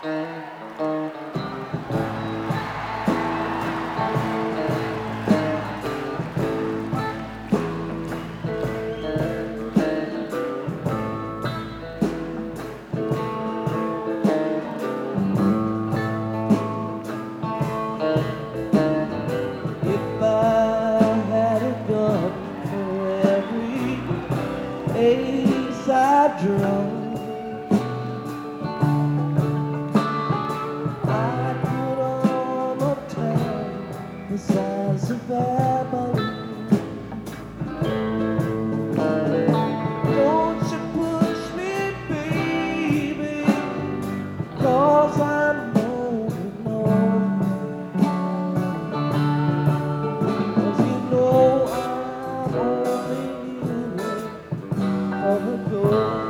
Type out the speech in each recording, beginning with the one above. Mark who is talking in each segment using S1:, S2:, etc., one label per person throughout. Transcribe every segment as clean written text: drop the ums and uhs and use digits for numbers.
S1: If I had a gun for every ace I draw, I'd put on a town the size of Babylon. Don't you push me, baby, 'cause I'm moving on. 'Cause you know I'm only here for the gold.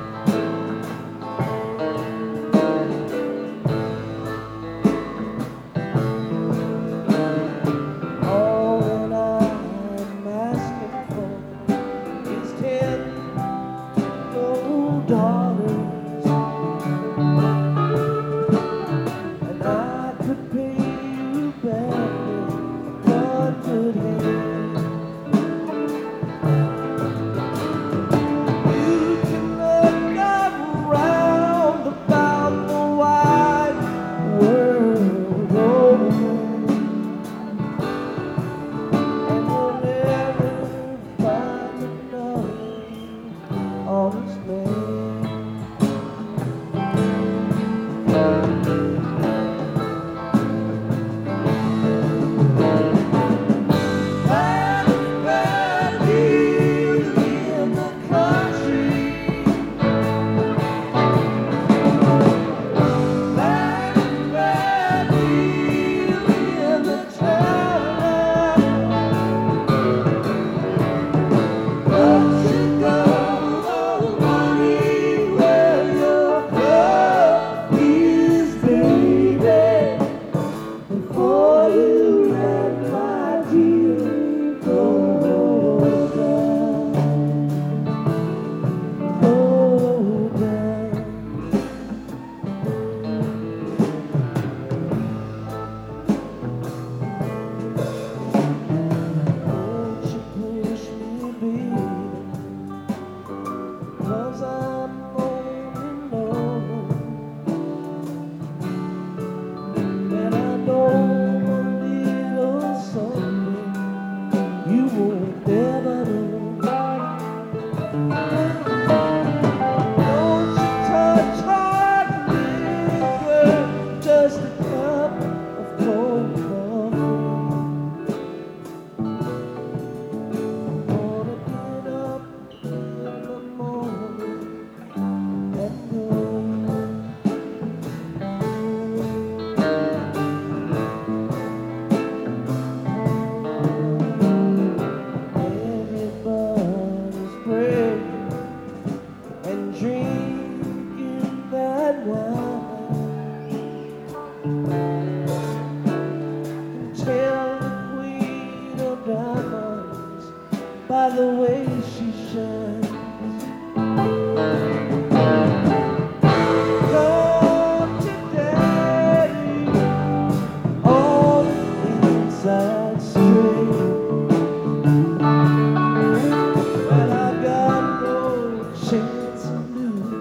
S1: All that I'm asking for is 10 gold dollars, and I could pay you back with one good hand. You can look around about the wide world over, and you'll never find another honest man. Bad, bad deals in the country. Bad, bad deals in the town. But you go money where your heart is, baby, before you let my deal go down, go down. Don't you push me, baby, 'cause I'm lonely, Lord, and I know a little something you won't never know. Don't you touch hard liquor, just a cup of cold coffee. Wanna get up in the morning and go. Everybody's praying and drinking that wine. Tell the Queen of Diamonds by the way she shines. Come today, all the inside straight. Well, I've got no chance of losing.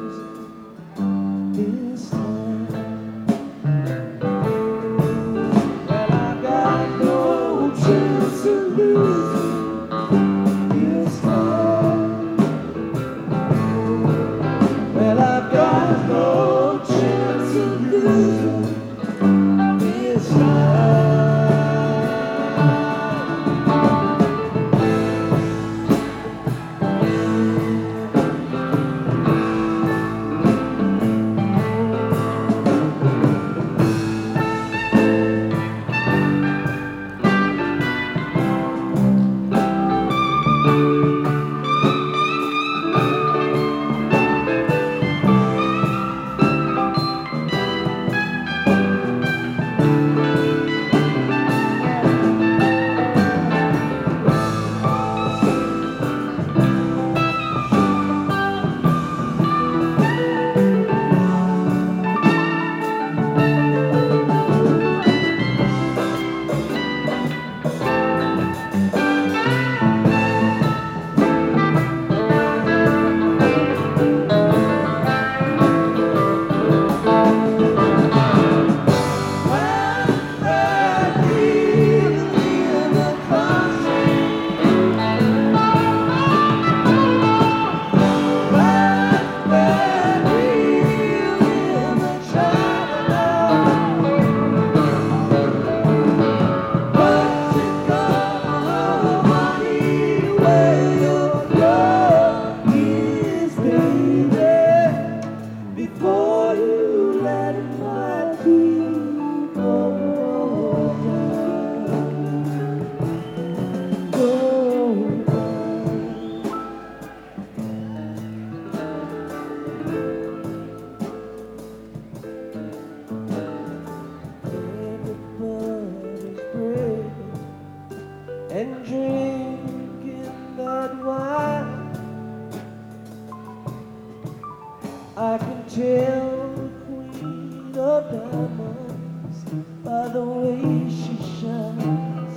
S1: I can tell the queen of diamonds by the way she shines.